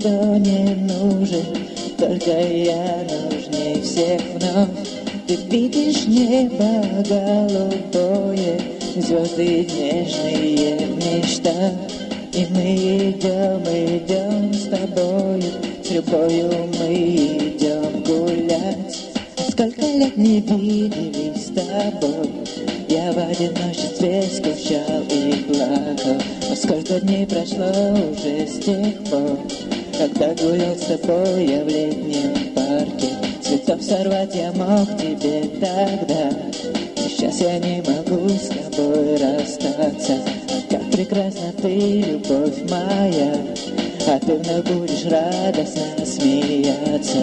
никто не нужен, только я нужней всех вновь. Ты видишь небо голубое, звезды нежные в мечтах, и мы идем с тобою, с любовью мы идем гулять. Сколько лет не виделись с тобой, я в одиночестве скучал и плакал. Но сколько дней прошло уже с тех пор, когда гулял с тобой я в летнем парке. Цветов сорвать я мог тебе тогда, и сейчас я не могу с тобой расстаться. А как прекрасна ты, любовь моя, а ты вновь будешь радостно смеяться.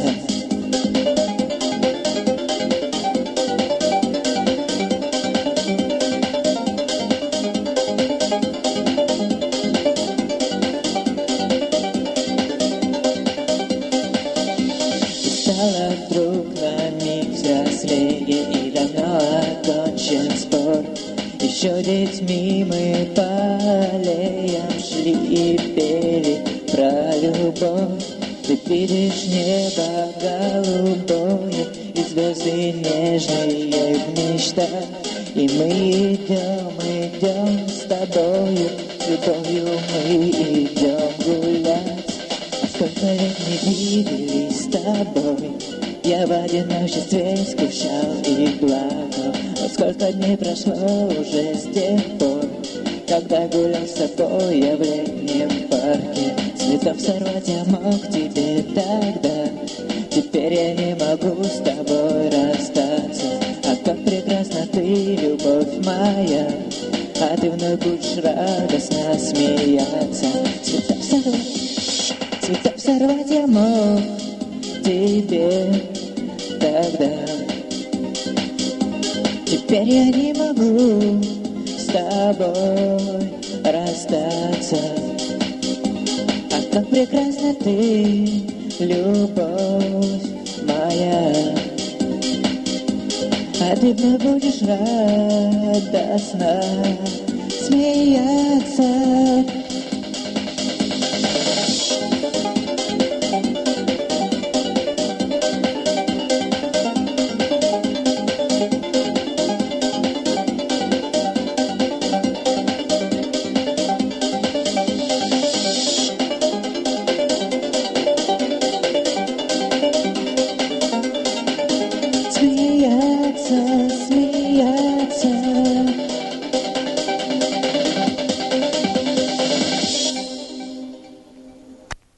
Стало вдруг на миг взрослее, и давно окончен спор. Еще детьми мы по аллеям шли и пели про любовь. Ты видишь небо голубое и звезды нежные в мечтах, и мы идем с тобою, с любовью мы идем гулять. Сколько лет не виделись с тобой, я в одиночестве скучал и плакал. Но сколько дней прошло уже с тех пор, когда гулял с тобой я в летнем парке. Цветов сорвать я мог тебе тогда, теперь я не могу с тобой расстаться. А как прекрасна ты, любовь моя, а ты вновь будешь радостно смеяться. Цветов сорвать я мог тебе тогда, теперь я не могу с тобой расстаться. А как прекрасна ты, любовь моя, а ты вновь будешь радостно смеяться.